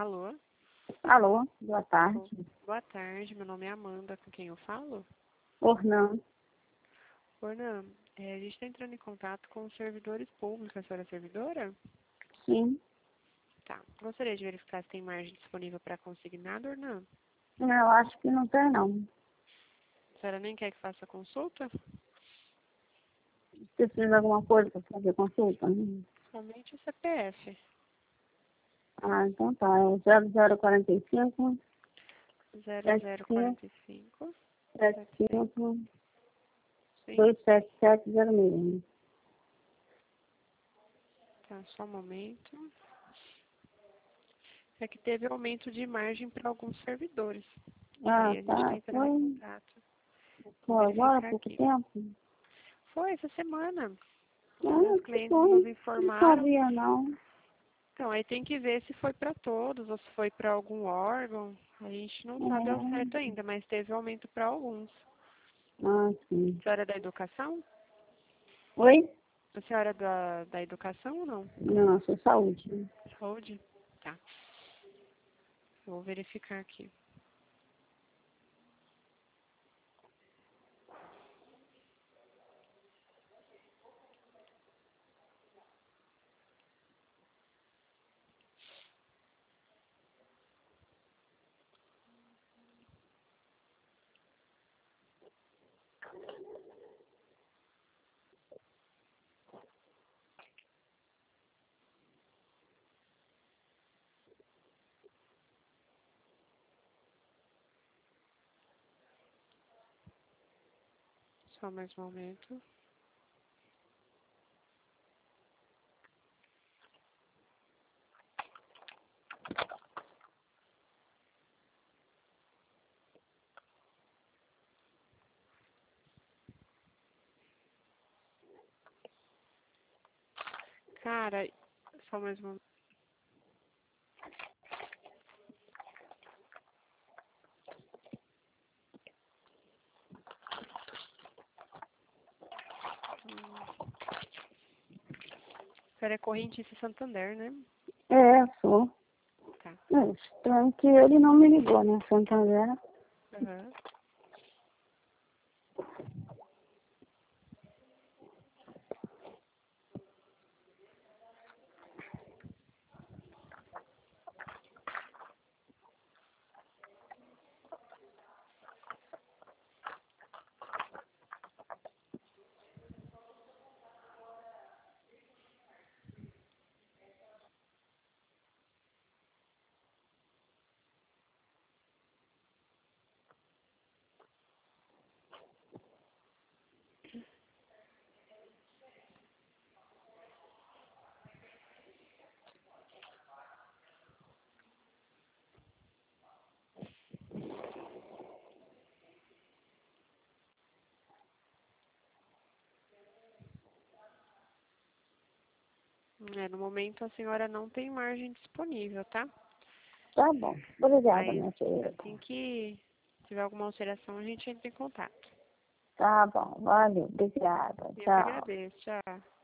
Alô? Alô, boa tarde. Boa tarde, meu nome é Amanda, com quem eu falo? Ornã. Ornan, a gente está entrando em contato com os servidores públicos. A senhora é servidora? Sim. Tá. Gostaria de verificar se tem margem disponível para consignado, Ornan? Não, eu acho que não tem, não. A senhora nem quer que faça consulta? Precisa de alguma coisa para fazer consulta? Somente o CPF. Ah, então tá. É o 0045 0045 75 Sim. 27706. Tá, só um momento. É que teve aumento de margem para alguns servidores. Ah, Aí a gente está tá. entrando em contato. Vou Foi agora, há verificar pouco aqui. tempo? Foi essa semana. Alguns Ah, que clientes bom. nos Não informaram. sabia, não. Então, aí tem que ver se foi para todos ou se foi para algum órgão. A gente não sabe ao certo É. ainda, mas teve aumento para alguns. Ah, sim. A senhora é da educação? Oi? A senhora é da educação ou não? Não, sou saúde. Saúde? Tá. Eu vou verificar aqui. Só mais um momento. Cara, só mais um momento. A senhora é correntista Santander, né? É, sou. Tá. É estranho que ele não me ligou, né, Santander? Aham. No momento a senhora não tem margem disponível, tá? Tá bom. Obrigada, Mas minha querida. assim que tiver alguma alteração, a gente entra em contato. Tá bom. Valeu. Obrigada. Eu que Tchau. agradeço. Tchau.